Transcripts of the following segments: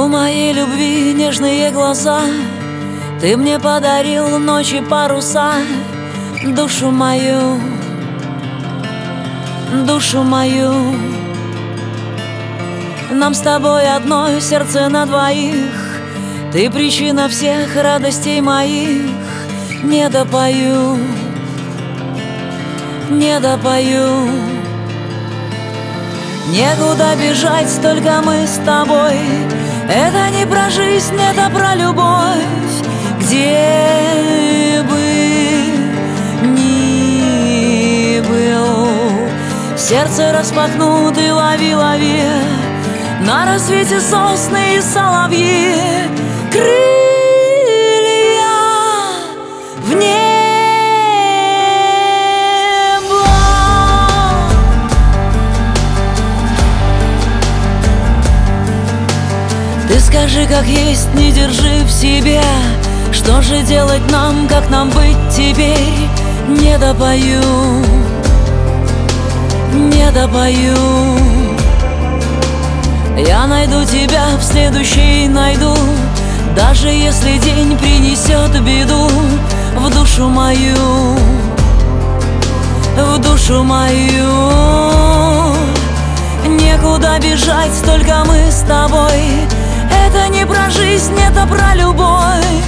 У моей любви нежные глаза, ты мне подарил ночи паруса. Душу мою, душу мою. Нам с тобой одно сердце на двоих, ты причина всех радостей моих. Не допою, не допою. Некуда бежать, только мы с тобой. Это не про жизнь, это про любовь. Где бы ни был, сердце распахнуты, лови, лови. На рассвете сосны и соловьи. Крылья в небо. Ты скажи, как есть, не держи в себе. Что же делать нам, как нам быть теперь? Не допою, не допою. Я найду тебя, в следующий найду, даже если день принесет беду. В душу мою, в душу мою. Некуда бежать, только мы с тобой. Это не про жизнь, это про любовь.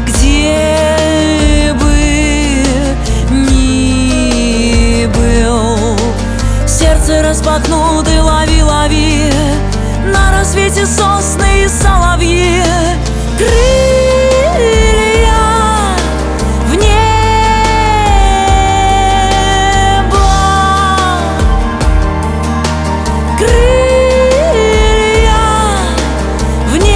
Где бы ни был, сердце распахнуты, лови, лови. На рассвете сосны и соловьи. Крылья в небо. Крылья в небо.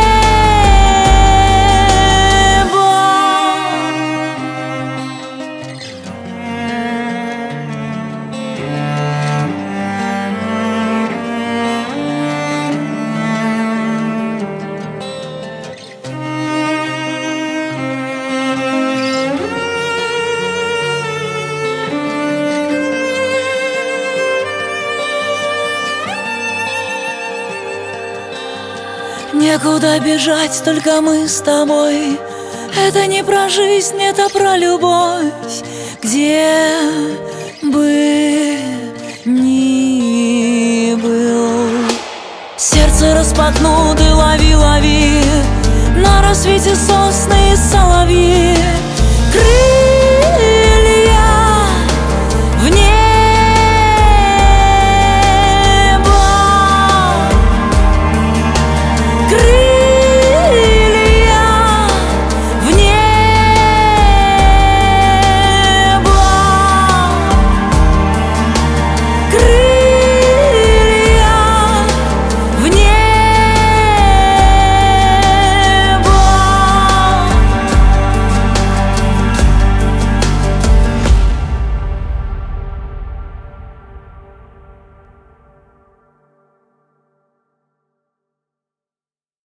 Некуда бежать, только мы с тобой. Это не про жизнь, это про любовь. Где бы ни был, сердце распахнуты, лови, лови. На рассвете сосны и соловьи.